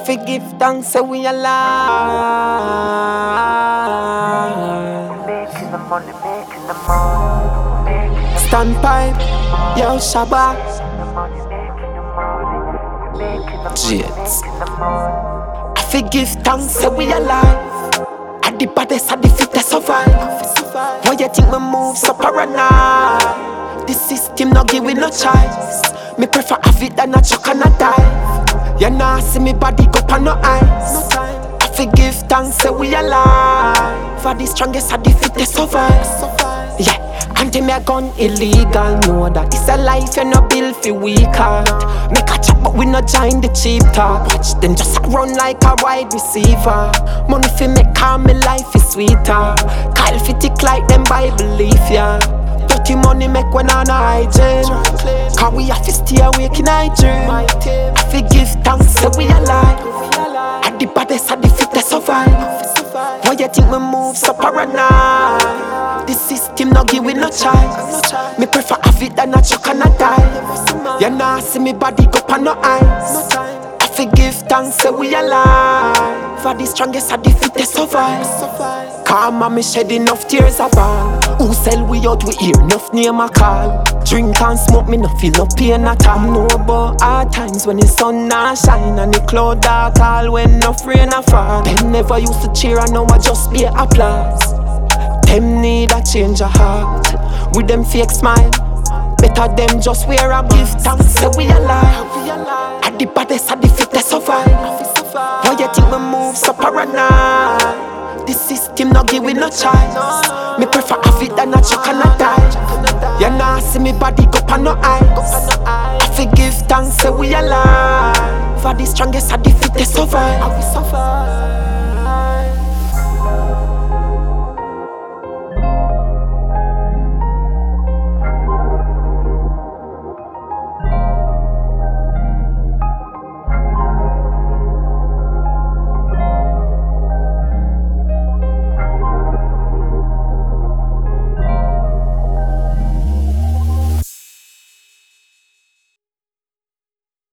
forgive thanks, say we alive. Making the money, making the money. Standpipe, yo Shabba. Jets. I forgive thanks, say we alive. At the baddest, at the fittest survive. Why you think we move so paranoid? The system not give we no choice. Me prefer have it than a chuck and a dive. You nah see me body go on no ice. I forgive thanks, say we alive. For the strongest, at the fittest survive. Yeah. Until me a gun illegal, know that this a life you no build fi weak heart. Make a chat but we no join the cheap talk. Watch them just run like a wide receiver. Money fi make calm, me life is sweeter. Kyle fi tick like them Bible leaf, yeah. Dirty money make when on hygiene. Cause we have to stay awake in night dream. I forgive thanks, say we alive. At the baddest, at the fittest survive. Why you think we move so paranoid? The system no give we no choice. Me prefer have it than a chuck and a dive. You nah see me body go on no ice. I forgive thanks, say we alive. For the strongest, at the fittest survive. Karma me shed enough tears of all. Who sell we out, we hear enough name a call. Drink and smoke, me no feel no pain at all. Know about hard times when the sun not shine and the cloud dark all when no rain a fall. Them never used to cheer and now I just be applause. Them need a change of heart. With them fake smile, better them just wear a give thanks, say we alive. At the baddest, at the fittest survive. Why you think we move so paranoid? The system no give we no choice. Me prefer have it than a chuck and a dive. You nah see me body go on no ice. I forgive thanks, say we alive. For the strongest, at the fittest survive.